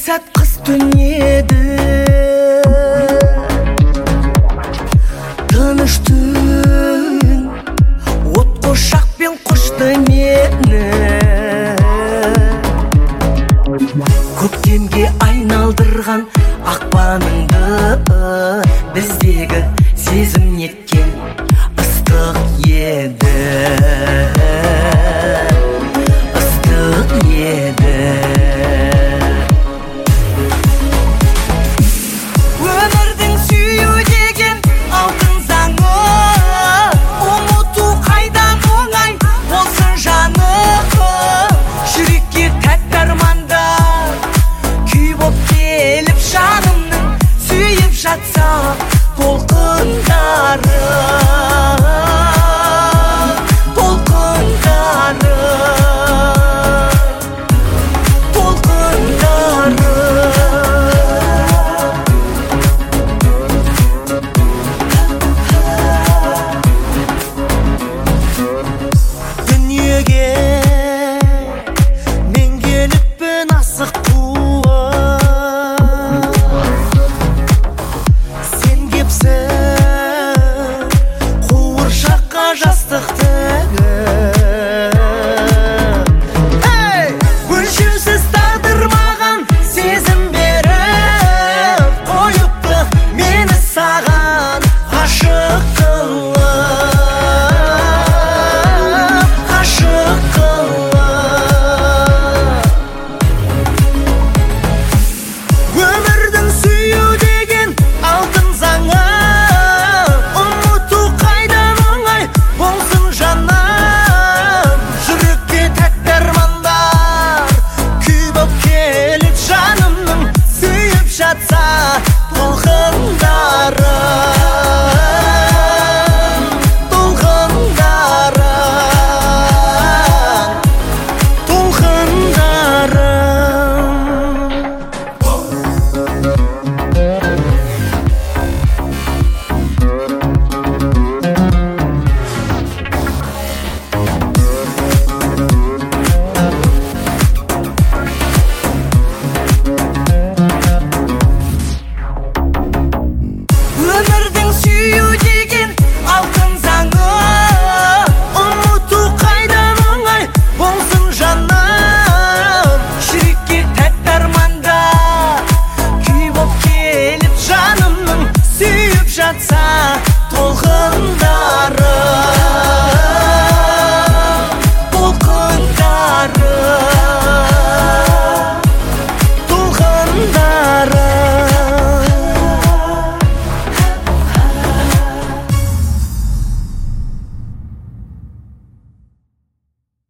сәт қыс түн еді, тыныш түн от қошақпен құшты мені. Көктемге айналдырған ақпаныңды біздегі сезім неткен ыстық еді, ыстық еді. Өмірдің сүю деген алтын заңы, ұмыту қайдан оңай болсын жаны. Жүрекке тәтті армандар күй боп келіп жанымның сүйіп жатса толқындары, толқындары, толқындары. Дүниеге мен келіппін асық қуып, сен кепсің қуыршаққа жастық тігіп. Өлшеусіз тағдыр маған сезім беріп қойыпты мені саған ғашық қылып, ғашық қылып. Өмірдің сүю деген алтын заңы, ұмыту қайдан оңай болсын жаным. Жүрекке тәтті армандар күй боп келіп жанымның сүйіп жатса толқындары.